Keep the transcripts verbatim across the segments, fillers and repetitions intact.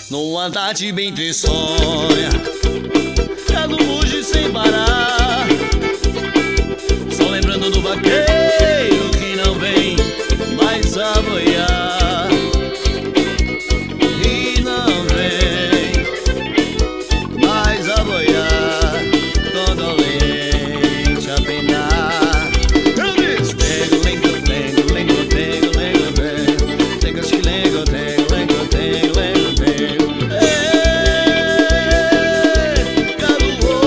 numa tarde bem tristonha, gado muge sem parar, só lembrando do vaqueiro que não vem mais a boiar. E não vem mais a boiar, condolente a penar. Eu disse: tengo, lengo, tengo, lengo, tengo, lengo, tengo, tengo, acho que lengo, tengo, lengo, tengo, lengo, tengo. Ei, gado,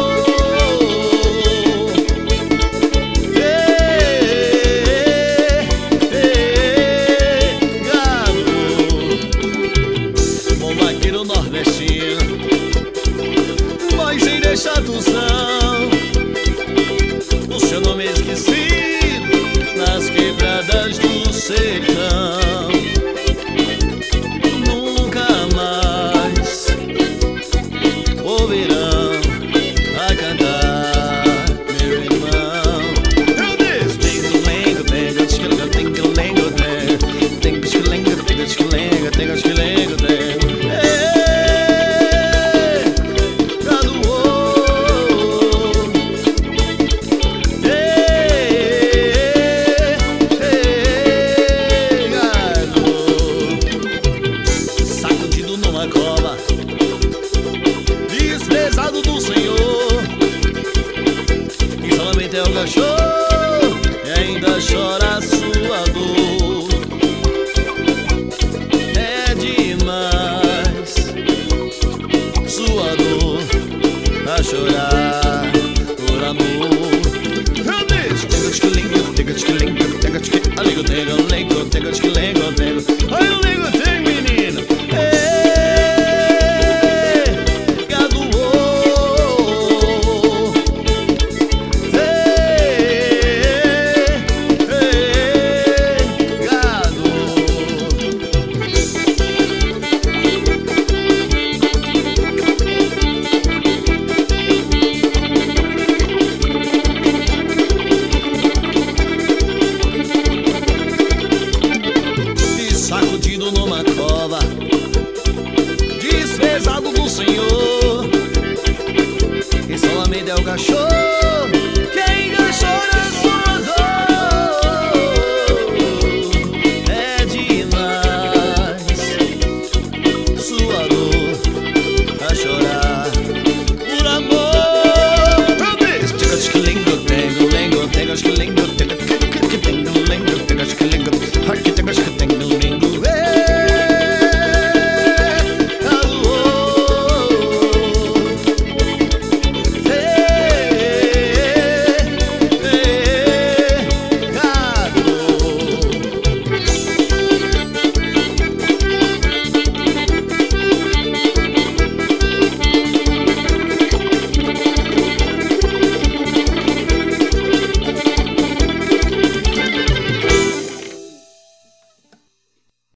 ei, ei, gado, bom vaqueiro nordestino, mas sem deixar tução, o seu nome é esquecido nas quebradas do sertão. Nunca mais ouvirão a cantar, meu irmão. Eu disse: tengo, lengo, tengo, esquilengo, tengo, lengo, tengo, tengo, esquilengo, tengo, esquilengo, tengo, esquilengo, tengo. Desprezado do Senhor, que solamente é o cachorro e ainda chora a sua dor. É demais sua dor a chorar por amor. Eu disse: tengo esquilingo, tengo esquilingo, tengo esquilingo, tengo lengo, tengo esquilingo, tengo. Ai, o lengo tem, menino. Sacudido numa cova, desprezado do Senhor, que solamente é o cachorro